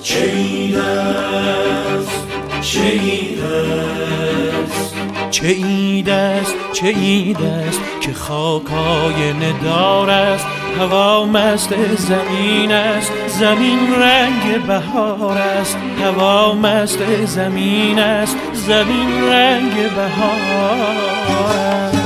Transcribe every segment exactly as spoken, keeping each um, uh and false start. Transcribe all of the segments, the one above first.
چه عید است چه عید است چه عید است چه عید است که خاک آینه دار است، هوا مست زمین است، زمین رنگ بهار است، هوا مست زمین است، زمین رنگ بهار است.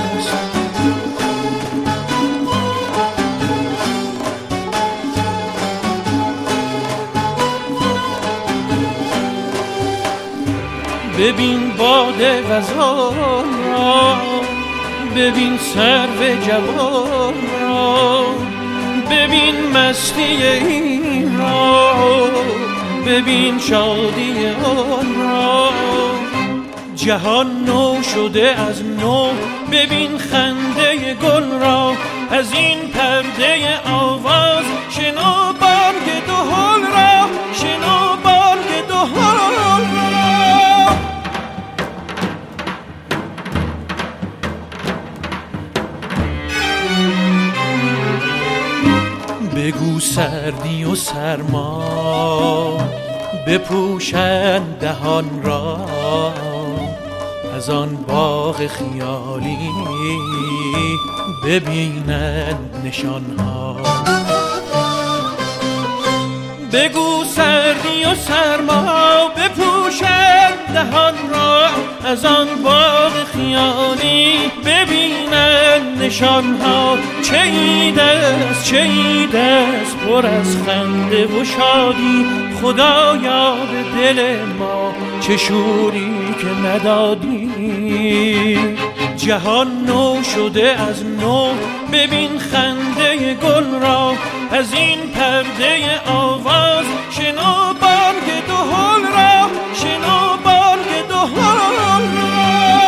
ببین باد غزال را، ببین سرو جوان را، ببین مستی این را، ببین شادی آن را. جهان نو شده از نو، ببین خنده گل را، از این پرده آواز شنو بانگ دهل را، شنو بانگ دهل را. بگو سردی و سرما بپوشند دهان را، از آن باغ خیالی ببینند نشانها. بگو سردی و سرما بپوشند دهان را، از آن باغ خیالی ببینند نشانها. چه عید است چه عید است پر از خنده و شادی، خدایا به دل ما چه شوری که ندادی. جهان نو شده از نو، ببین خنده گل را، از این پرده آواز شنو بانگ دهل را، شنو بانگ دهل را.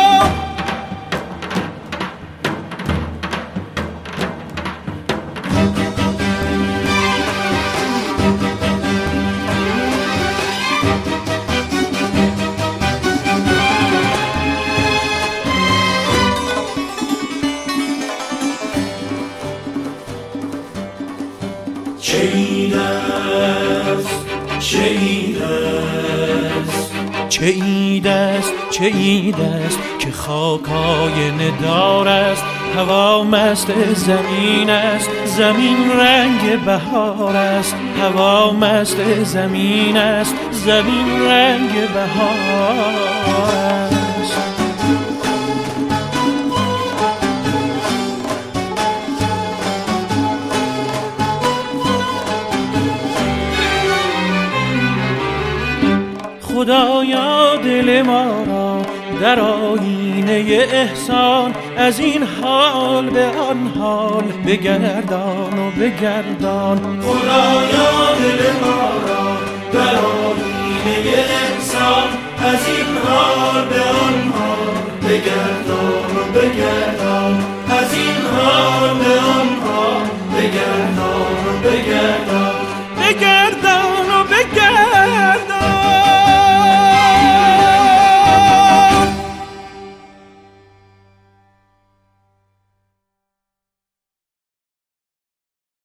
چه عید است چه عید است چه عید است چه عید است که خاک آینه دار است، هوا مست زمین است، زمین رنگ بهار است، هوا مست زمین است، زمین رنگ بهار است. خدایا دل ما را در آیینه احسان، از این حال به آن حال بگردان و بگردان. خدایا دل ما را در آیینه احسان، از این حال به آن حال بگردان و بگردان، از این حال به آن حال بگردان و بگردان.